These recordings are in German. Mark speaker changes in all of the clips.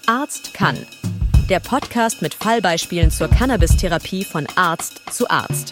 Speaker 1: Arzt kann. Der Podcast mit Fallbeispielen zur Cannabis-Therapie von Arzt zu Arzt.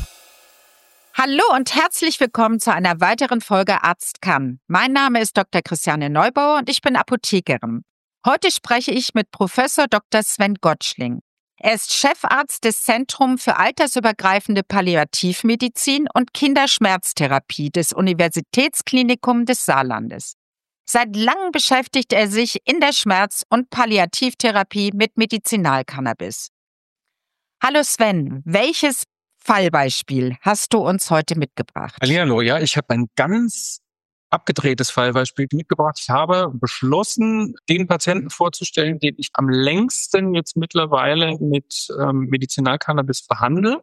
Speaker 2: Hallo und herzlich willkommen zu einer weiteren Folge Arzt kann. Mein Name ist Dr. Christiane Neubauer und ich bin Apothekerin. Heute spreche ich mit Professor Dr. Sven Gottschling. Er ist Chefarzt des Zentrums für altersübergreifende Palliativmedizin und Kinderschmerztherapie des Universitätsklinikums des Saarlandes. Seit langem beschäftigt er sich in der Schmerz- und Palliativtherapie mit Medizinalcannabis. Hallo Sven, welches Fallbeispiel hast du uns heute mitgebracht?
Speaker 3: Hallihallo, ja, ich habe ein ganz abgedrehtes Fallbeispiel mitgebracht. Ich habe beschlossen, den Patienten vorzustellen, den ich am längsten jetzt mittlerweile mit Medizinalcannabis behandle.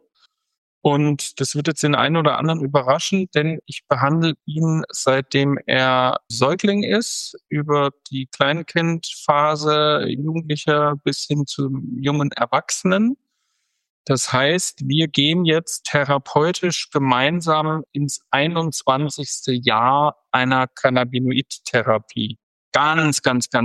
Speaker 3: Und das wird jetzt den einen oder anderen überraschen, denn ich behandle ihn, seitdem er Säugling ist, über die Kleinkindphase, Jugendlicher bis hin zum jungen Erwachsenen. Das heißt, wir gehen jetzt therapeutisch gemeinsam ins 21. Jahr einer Cannabinoid-Therapie. Ganz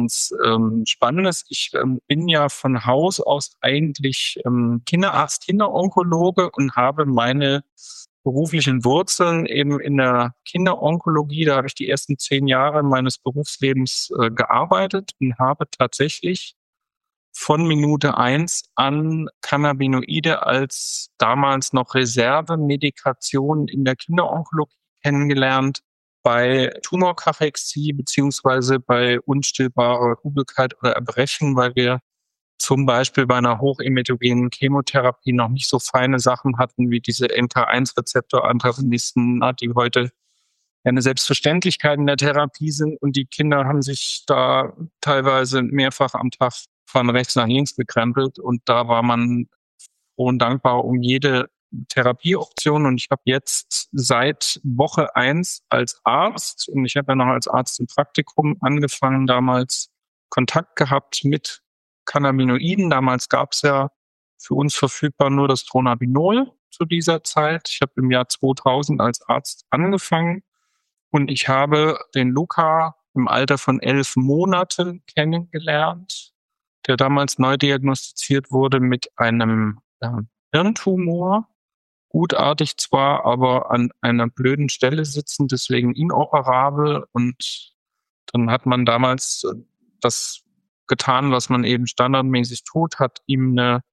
Speaker 3: Spannendes. Ich bin ja von Haus aus eigentlich Kinderarzt, Kinderonkologe und habe meine beruflichen Wurzeln eben in der Kinderonkologie. Da habe ich die ersten 10 Jahre meines Berufslebens gearbeitet und habe tatsächlich von Minute 1 an Cannabinoide als damals noch Reservemedikation in der Kinderonkologie kennengelernt, bei Tumorkachexie beziehungsweise bei unstillbarer Übelkeit oder Erbrechen, weil wir zum Beispiel bei einer hochemetogenen Chemotherapie noch nicht so feine Sachen hatten wie diese NK1-Rezeptor-Antagonisten, die heute eine Selbstverständlichkeit in der Therapie sind. Und die Kinder haben sich da teilweise mehrfach am Tag von rechts nach links gekrempelt. Und da war man froh und dankbar um jede Therapieoption. Und ich habe jetzt seit Woche 1 als Arzt, und ich habe ja noch als Arzt im Praktikum angefangen, damals Kontakt gehabt mit Cannabinoiden. Damals gab es ja für uns verfügbar nur das Dronabinol zu dieser Zeit. Ich habe im Jahr 2000 als Arzt angefangen und ich habe den Luca im Alter von 11 Monaten kennengelernt, der damals neu diagnostiziert wurde mit einem Hirntumor. Gutartig zwar, aber an einer blöden Stelle sitzen, deswegen inoperabel. Und dann hat man damals das getan, was man eben standardmäßig tut, hat ihm eine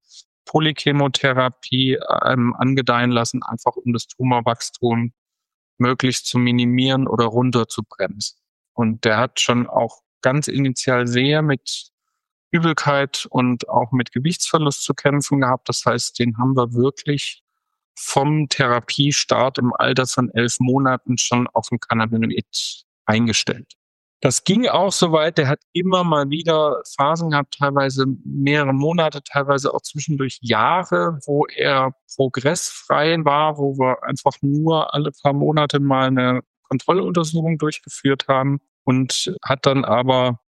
Speaker 3: Polychemotherapie angedeihen lassen, einfach um das Tumorwachstum möglichst zu minimieren oder runterzubremsen. Und der hat schon auch ganz initial sehr mit Übelkeit und auch mit Gewichtsverlust zu kämpfen gehabt. Das heißt, den haben wir wirklich vom Therapiestart im Alter von 11 Monaten schon auf dem Cannabinoid eingestellt. Das ging auch so weit, der hat immer mal wieder Phasen gehabt, teilweise mehrere Monate, teilweise auch zwischendurch Jahre, wo er progressfrei war, wo wir einfach nur alle paar Monate mal eine Kontrolluntersuchung durchgeführt haben und hat dann aber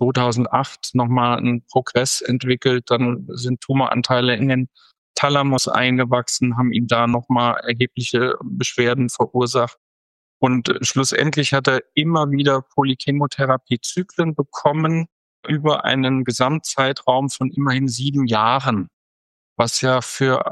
Speaker 3: 2008 nochmal einen Progress entwickelt. Dann sind Tumoranteile in den Thalamus eingewachsen, haben ihm da nochmal erhebliche Beschwerden verursacht. Und schlussendlich hat er immer wieder Polychemotherapiezyklen bekommen über einen Gesamtzeitraum von immerhin 7 Jahren. Was ja für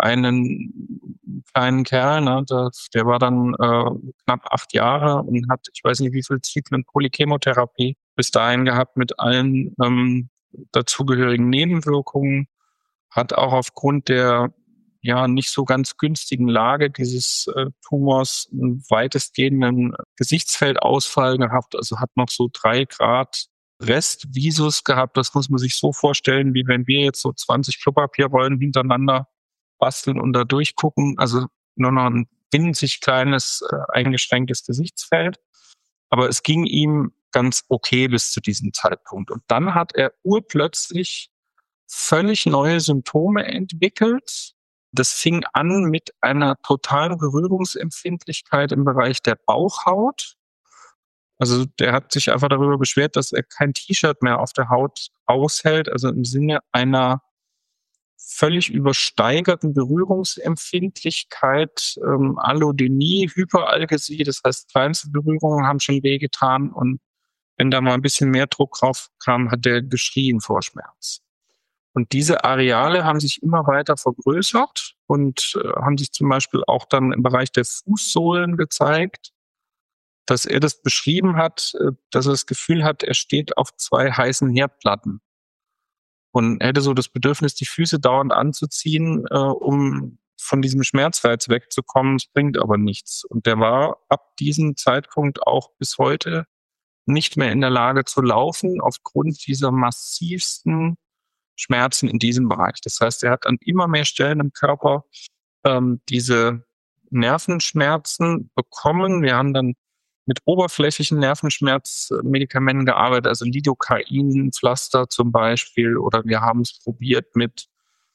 Speaker 3: einen kleinen Kerl, der war dann knapp 8 Jahre und hat, ich weiß nicht wie viele Zyklen Polychemotherapie bis dahin gehabt mit allen dazugehörigen Nebenwirkungen, hat auch aufgrund der nicht so ganz günstigen Lage dieses Tumors einen weitestgehenden Gesichtsfeldausfall gehabt, also hat noch so 3 Grad Restvisus gehabt. Das muss man sich so vorstellen, wie wenn wir jetzt so 20 Klopapierrollen hintereinander basteln und da durchgucken. Also nur noch ein winzig kleines, eingeschränktes Gesichtsfeld. Aber es ging ihm ganz okay bis zu diesem Zeitpunkt. Und dann hat er urplötzlich völlig neue Symptome entwickelt. Das fing an mit einer totalen Berührungsempfindlichkeit im Bereich der Bauchhaut. Also der hat sich einfach darüber beschwert, dass er kein T-Shirt mehr auf der Haut aushält, also im Sinne einer völlig übersteigerten Berührungsempfindlichkeit, Allodynie, Hyperalgesie, das heißt kleinste Berührungen haben schon wehgetan und wenn da mal ein bisschen mehr Druck drauf kam, hat der geschrien vor Schmerz. Und diese Areale haben sich immer weiter vergrößert und haben sich zum Beispiel auch dann im Bereich der Fußsohlen gezeigt, dass er das beschrieben hat, dass er das Gefühl hat, er steht auf 2 heißen Herdplatten. Und er hätte so das Bedürfnis, die Füße dauernd anzuziehen, um von diesem Schmerzreiz wegzukommen. Es bringt aber nichts. Und der war ab diesem Zeitpunkt auch bis heute nicht mehr in der Lage zu laufen, aufgrund dieser massivsten Schmerzen in diesem Bereich. Das heißt, er hat an immer mehr Stellen im Körper diese Nervenschmerzen bekommen. Wir haben dann mit oberflächlichen Nervenschmerzmedikamenten gearbeitet, also Lidocain, Pflaster zum Beispiel, oder wir haben es probiert mit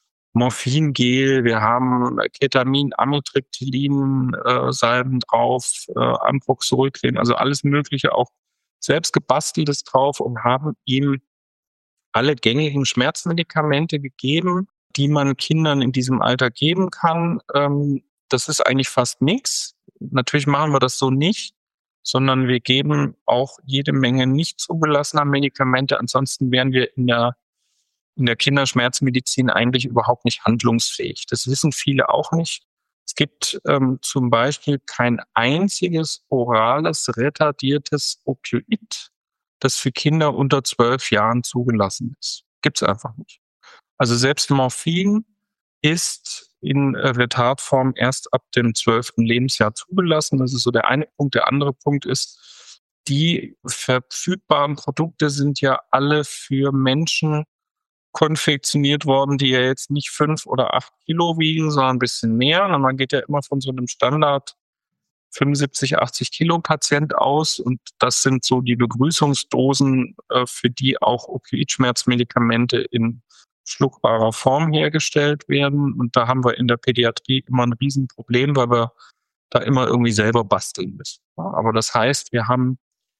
Speaker 3: Morphingel, wir haben Ketamin, Amitriptylin, Salben drauf, Amproxolcreme, also alles Mögliche, auch selbst gebasteltes drauf, und haben ihm alle gängigen Schmerzmedikamente gegeben, die man Kindern in diesem Alter geben kann. Das ist eigentlich fast nichts. Natürlich machen wir das so nicht, sondern wir geben auch jede Menge nicht zugelassener Medikamente. Ansonsten wären wir in der Kinderschmerzmedizin eigentlich überhaupt nicht handlungsfähig. Das wissen viele auch nicht. Es gibt zum Beispiel kein einziges orales retardiertes Opioid, das für Kinder unter 12 Jahren zugelassen ist. Gibt's einfach nicht. Also selbst Morphin ist in Retardform erst ab dem 12. Lebensjahr zugelassen. Das ist so der eine Punkt. Der andere Punkt ist, die verfügbaren Produkte sind ja alle für Menschen konfektioniert worden, die ja jetzt nicht 5 oder 8 Kilo wiegen, sondern ein bisschen mehr. Und man geht ja immer von so einem Standard 75, 80 Kilo Patient aus. Und das sind so die Begrüßungsdosen, für die auch Opioidschmerzmedikamente in schluckbarer Form hergestellt werden. Und da haben wir in der Pädiatrie immer ein Riesenproblem, weil wir da immer irgendwie selber basteln müssen. Aber das heißt, wir haben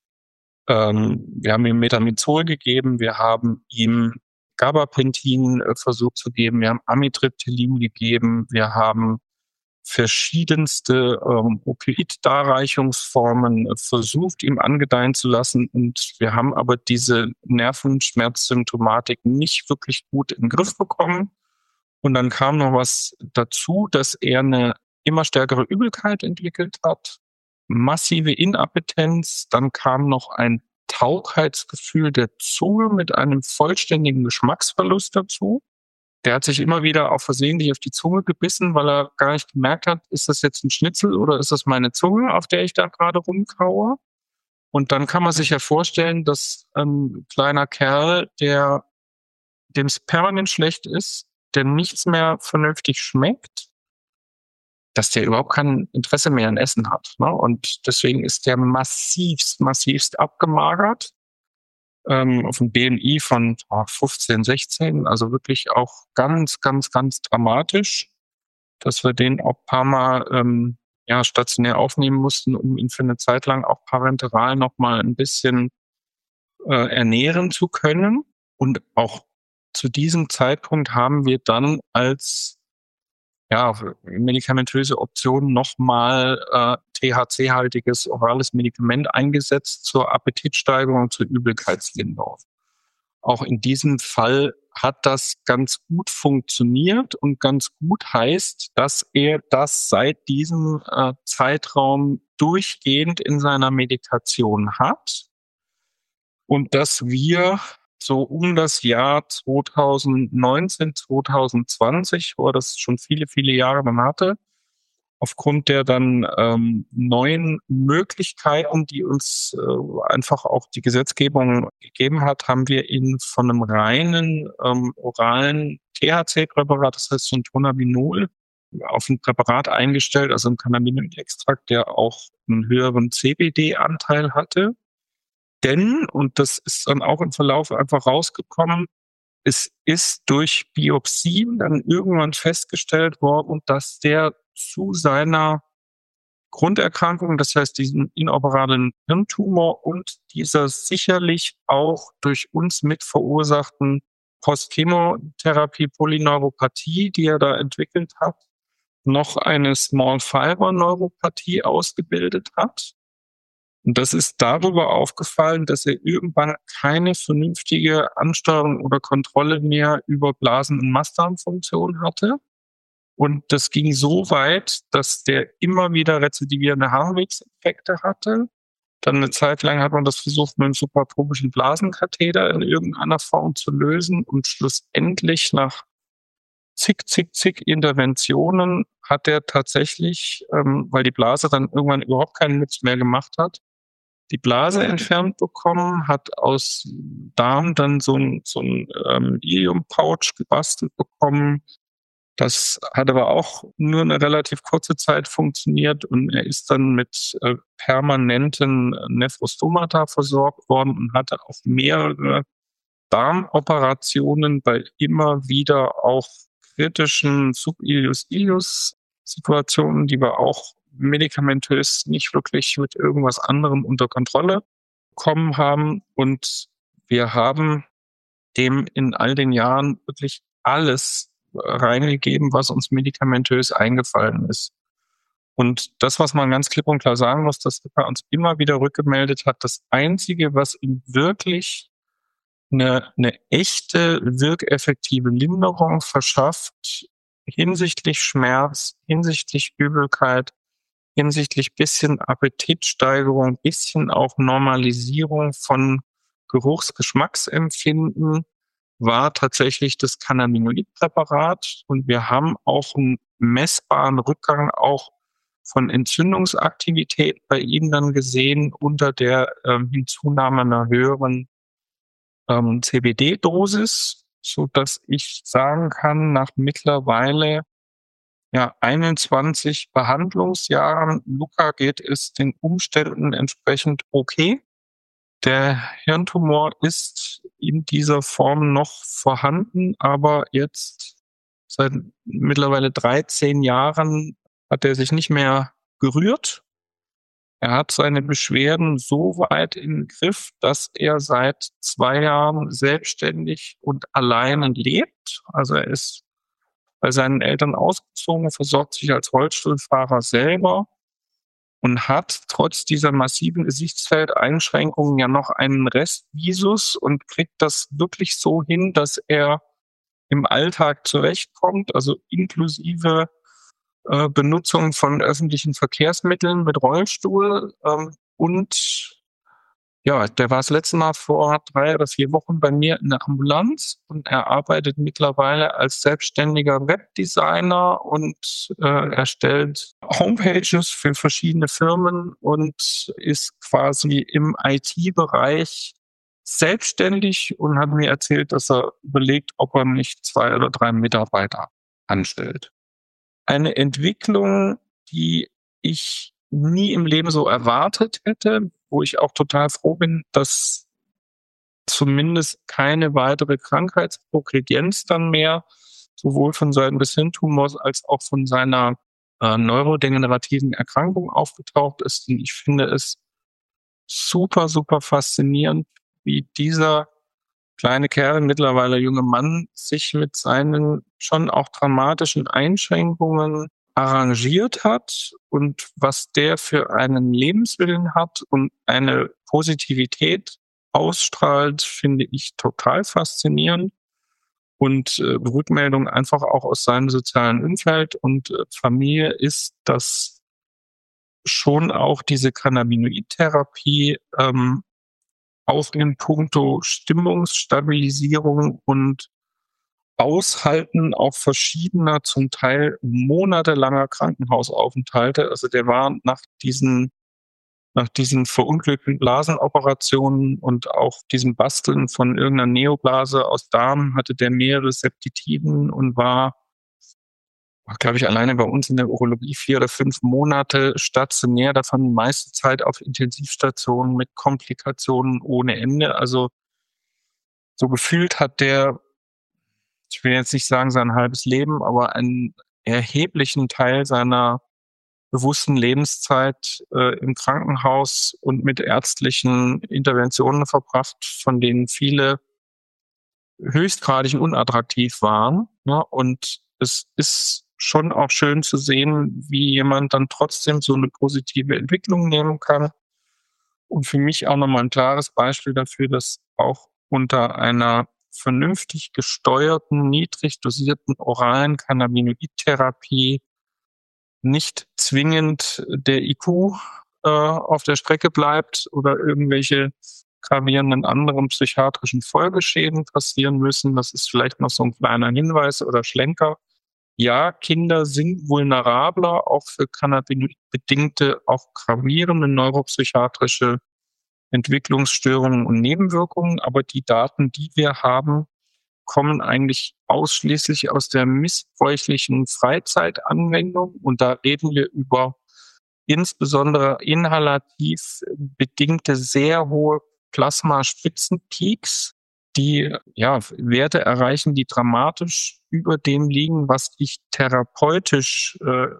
Speaker 3: ihm Metamizol gegeben, wir haben ihm Gabapentin versucht zu geben, wir haben Amitriptylin gegeben, wir haben verschiedenste Opioid-Darreichungsformen versucht, ihm angedeihen zu lassen. Und wir haben aber diese Nervenschmerzsymptomatik nicht wirklich gut in den Griff bekommen. Und dann kam noch was dazu, dass er eine immer stärkere Übelkeit entwickelt hat, massive Inappetenz. Dann kam noch ein Taubheitsgefühl der Zunge mit einem vollständigen Geschmacksverlust dazu. Der hat sich immer wieder auch versehentlich auf die Zunge gebissen, weil er gar nicht gemerkt hat, ist das jetzt ein Schnitzel oder ist das meine Zunge, auf der ich da gerade rumkaue? Und dann kann man sich ja vorstellen, dass ein kleiner Kerl, dem es permanent schlecht ist, der nichts mehr vernünftig schmeckt, dass der überhaupt kein Interesse mehr an Essen hat. Ne? Und deswegen ist der massivst abgemagert. Auf ein BMI von 15, 16, also wirklich auch ganz dramatisch, dass wir den auch ein paar Mal stationär aufnehmen mussten, um ihn für eine Zeit lang auch parenteral noch mal ein bisschen ernähren zu können. Und auch zu diesem Zeitpunkt haben wir dann als medikamentöse Option nochmal THC-haltiges orales Medikament eingesetzt zur Appetitsteigerung und zur Übelkeitslinderung. Auch in diesem Fall hat das ganz gut funktioniert, und ganz gut heißt, dass er das seit diesem Zeitraum durchgehend in seiner Medikation hat und dass wir so um das Jahr 2019, 2020, wo er das schon viele Jahre dann hatte, aufgrund der dann neuen Möglichkeiten, die uns einfach auch die Gesetzgebung gegeben hat, haben wir ihn von einem reinen oralen THC-Präparat, das heißt von Tonabinol, auf ein Präparat eingestellt, also ein Cannabinoid-Extrakt, der auch einen höheren CBD-Anteil hatte. Denn, und das ist dann auch im Verlauf einfach rausgekommen, es ist durch Biopsien dann irgendwann festgestellt worden, dass der zu seiner Grunderkrankung, das heißt diesen inoperablen Hirntumor und dieser sicherlich auch durch uns mit verursachten Postchemotherapie-Polyneuropathie, die er da entwickelt hat, noch eine Small Fiber Neuropathie ausgebildet hat. Und das ist darüber aufgefallen, dass er irgendwann keine vernünftige Ansteuerung oder Kontrolle mehr über Blasen- und Mastdarmfunktion hatte. Und das ging so weit, dass der immer wieder rezidivierende Harnwegsinfekte hatte. Dann eine Zeit lang hat man das versucht, mit einem suprapubischen Blasenkatheter in irgendeiner Form zu lösen. Und schlussendlich nach zig Interventionen hat er tatsächlich, weil die Blase dann irgendwann überhaupt keinen Nutz mehr gemacht hat, die Blase entfernt bekommen, hat aus Darm dann so ein Ilium-Pouch gebastelt bekommen. Das hat aber auch nur eine relativ kurze Zeit funktioniert und er ist dann mit permanenten Nephrostomata versorgt worden und hatte auch mehrere Darmoperationen bei immer wieder auch kritischen Sub-Ileus-Ileus-Situationen, die wir auch medikamentös nicht wirklich mit irgendwas anderem unter Kontrolle bekommen haben. Und wir haben dem in all den Jahren wirklich alles reingegeben, was uns medikamentös eingefallen ist. Und das, was man ganz klipp und klar sagen muss, dass er uns immer wieder rückgemeldet hat, das Einzige, was ihm wirklich eine echte, wirkeffektive Linderung verschafft, hinsichtlich Schmerz, hinsichtlich Übelkeit, hinsichtlich bisschen Appetitsteigerung, bisschen auch Normalisierung von Geruchs-Geschmacksempfinden, war tatsächlich das Cannabinoidpräparat. Und wir haben auch einen messbaren Rückgang auch von Entzündungsaktivität bei ihm dann gesehen unter der Hinzunahme einer höheren CBD-Dosis, so dass ich sagen kann, nach mittlerweile 21 Behandlungsjahren, Luca, geht es den Umständen entsprechend okay. Der Hirntumor ist in dieser Form noch vorhanden, aber jetzt seit mittlerweile 13 Jahren hat er sich nicht mehr gerührt. Er hat seine Beschwerden so weit im Griff, dass er seit 2 Jahren selbstständig und alleine lebt. Also er ist bei seinen Eltern ausgezogen, versorgt sich als Rollstuhlfahrer selber und hat trotz dieser massiven Gesichtsfeldeinschränkungen ja noch einen Restvisus und kriegt das wirklich so hin, dass er im Alltag zurechtkommt, also inklusive Benutzung von öffentlichen Verkehrsmitteln mit Rollstuhl. Und ja, der war das letzte Mal vor 3 oder 4 Wochen bei mir in der Ambulanz und er arbeitet mittlerweile als selbstständiger Webdesigner und erstellt Homepages für verschiedene Firmen und ist quasi im IT-Bereich selbstständig und hat mir erzählt, dass er überlegt, ob er nicht 2 oder 3 Mitarbeiter anstellt. Eine Entwicklung, die ich nie im Leben so erwartet hätte, wo ich auch total froh bin, dass zumindest keine weitere Krankheitsprogredienz dann mehr, sowohl von Seiten des Hirntumors als auch von seiner neurodegenerativen Erkrankung aufgetaucht ist. Und ich finde es super faszinierend, wie dieser kleine Kerl, mittlerweile junge Mann, sich mit seinen schon auch dramatischen Einschränkungen arrangiert hat und was der für einen Lebenswillen hat und eine Positivität ausstrahlt, finde ich total faszinierend. Und Rückmeldung einfach auch aus seinem sozialen Umfeld und Familie ist, dass schon auch diese Cannabinoid-Therapie auch in puncto Stimmungsstabilisierung und Aushalten auch verschiedener, zum Teil monatelanger Krankenhausaufenthalte. Also der war nach diesen verunglückten Blasenoperationen und auch diesem Basteln von irgendeiner Neoblase aus Darm hatte der mehrere Septitiden und war, glaube ich, alleine bei uns in der Urologie 4 oder 5 Monate stationär, davon die meiste Zeit auf Intensivstationen mit Komplikationen ohne Ende. Also so gefühlt hat der, ich will jetzt nicht sagen sein halbes Leben, aber einen erheblichen Teil seiner bewussten Lebenszeit im Krankenhaus und mit ärztlichen Interventionen verbracht, von denen viele höchstgradig unattraktiv waren. Ja, und es ist schon auch schön zu sehen, wie jemand dann trotzdem so eine positive Entwicklung nehmen kann. Und für mich auch nochmal ein klares Beispiel dafür, dass auch unter einer vernünftig gesteuerten, niedrig dosierten oralen Cannabinoid-Therapie nicht zwingend der IQ auf der Strecke bleibt oder irgendwelche gravierenden anderen psychiatrischen Folgeschäden passieren müssen. Das ist vielleicht noch so ein kleiner Hinweis oder Schlenker. Ja, Kinder sind vulnerabler auch für cannabinoid-bedingte, auch gravierende neuropsychiatrische Entwicklungsstörungen und Nebenwirkungen, aber die Daten, die wir haben, kommen eigentlich ausschließlich aus der missbräuchlichen Freizeitanwendung. Und da reden wir über insbesondere inhalativ bedingte sehr hohe Plasmaspitzenpeaks, die Werte erreichen, die dramatisch über dem liegen, was ich therapeutisch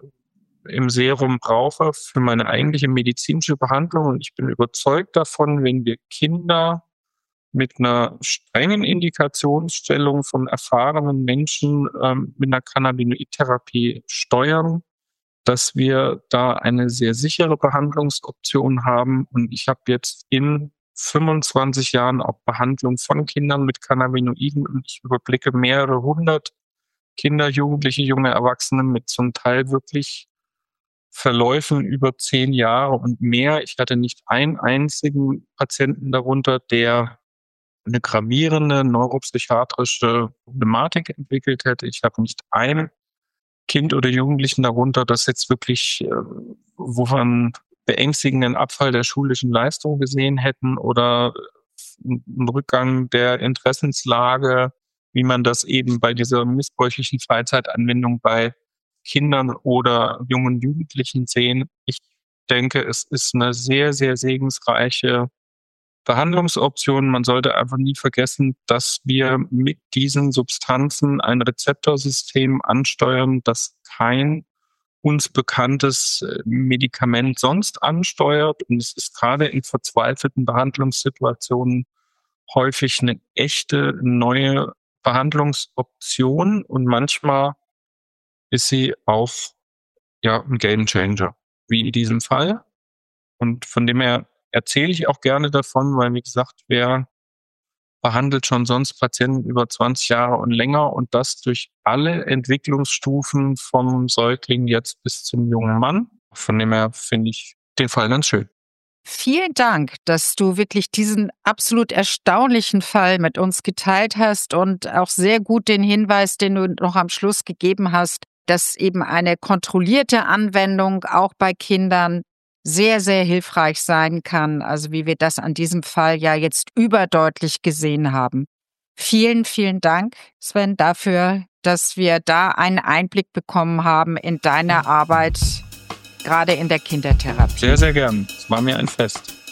Speaker 3: im Serum brauche für meine eigentliche medizinische Behandlung. Und ich bin überzeugt davon, wenn wir Kinder mit einer strengen Indikationsstellung von erfahrenen Menschen mit einer Cannabinoid-Therapie steuern, dass wir da eine sehr sichere Behandlungsoption haben. Und ich habe jetzt in 25 Jahren auch Behandlung von Kindern mit Cannabinoiden und ich überblicke mehrere hundert Kinder, Jugendliche, junge Erwachsene mit zum Teil wirklich Verläufen über 10 Jahre und mehr. Ich hatte nicht einen einzigen Patienten darunter, der eine gravierende neuropsychiatrische Problematik entwickelt hätte. Ich habe nicht ein Kind oder Jugendlichen darunter, das jetzt wirklich, wo wir einen beängstigenden Abfall der schulischen Leistung gesehen hätten oder einen Rückgang der Interessenslage, wie man das eben bei dieser missbräuchlichen Freizeitanwendung bei Kindern oder jungen Jugendlichen sehen. Ich denke, es ist eine sehr, sehr segensreiche Behandlungsoptionen. Man sollte einfach nie vergessen, dass wir mit diesen Substanzen ein Rezeptorsystem ansteuern, das kein uns bekanntes Medikament sonst ansteuert. Und es ist gerade in verzweifelten Behandlungssituationen häufig eine echte neue Behandlungsoption. Und manchmal ist sie auch ein Gamechanger, wie in diesem Fall. Und von dem her erzähle ich auch gerne davon, weil, wie gesagt, wer behandelt schon sonst Patienten über 20 Jahre und länger und das durch alle Entwicklungsstufen vom Säugling jetzt bis zum jungen Mann. Von dem her finde ich den Fall ganz schön.
Speaker 2: Vielen Dank, dass du wirklich diesen absolut erstaunlichen Fall mit uns geteilt hast und auch sehr gut den Hinweis, den du noch am Schluss gegeben hast, dass eben eine kontrollierte Anwendung auch bei Kindern sehr, sehr hilfreich sein kann, also wie wir das an diesem Fall ja jetzt überdeutlich gesehen haben. Vielen, vielen Dank, Sven, dafür, dass wir da einen Einblick bekommen haben in deine Arbeit, gerade in der Kindertherapie.
Speaker 3: Sehr, sehr gern. Es war mir ein Fest.